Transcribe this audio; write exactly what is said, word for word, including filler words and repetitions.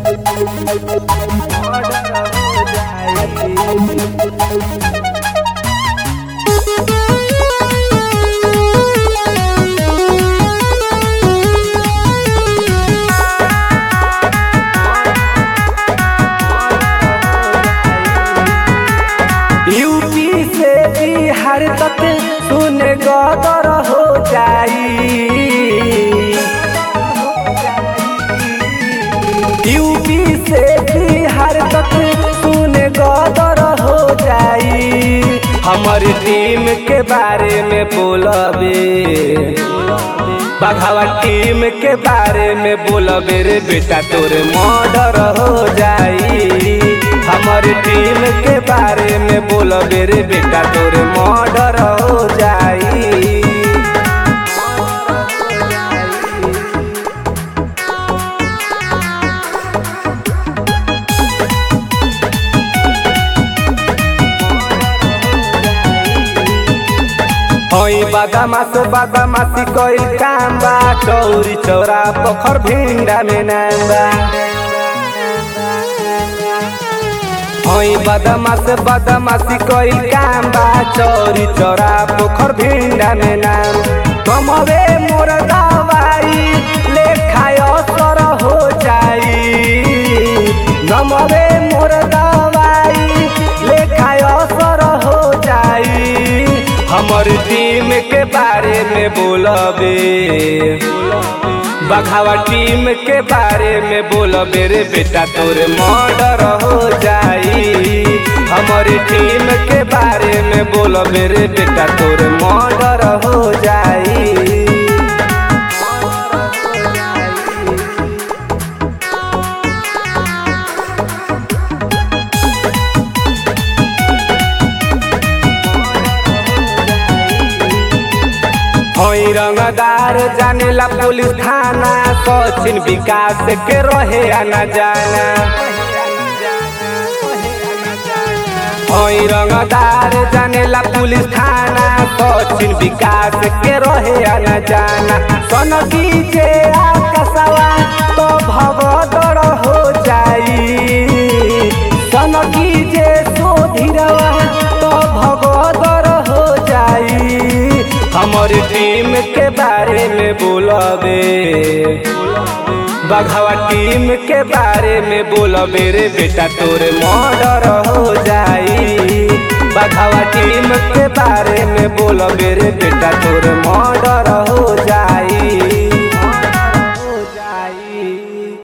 UP से बिहार तक सुन गदर हो जाई। यूपी से बिहार तक सुन गदर हो जाई। हमर टीम के बारे में बोलबे, बघावा टीम के बारे में बोलबे रे बेटा तोरे मर्डर हो जाई। हमर टीम के बारे में बोलबे रे बेटा तोरे मर्डर हो जाई। होई बदमाश बदमाशी कोई काम बा, चौरी चौरा पोखर भिंडा में नाम बा। होई बदमाश बदमाशी कोई काम बा, चौरी चौरा पोखर भिंडा में नाम। कमवे मोर दवाई लेखाय असर हो जाई। नमवे मोर दवाई लेखाय असर हो जाई। हमर टीम के बारे में बोलबे, बघावा टीम के बारे में बोलबे रे बेटा तोरे मर्डर हो जाई। हमर टीम के बारे में बोलबे रे बेटा तोरे मर्डर हो जाई। होई रंगदार जानेला पुलिस थाना, सचिन विकास के रहे आना जाना। होई रंगदार जानेला पुलिस थाना, सचिन विकास के रहे आना जाना। सनकी जे आकाशवा तो भगदड़ हो जाई। सनकी जे सोधिरवा तो भगदड़ हो जाई। हमर टीम के बारे में बोलबे, बघावा टीम के बारे में बोलबे रे बेटा तोरे मर्डर हो जाई। बघावा टीम के बारे में बोलबे रे बेटा तोरे मर्डर हो जाई।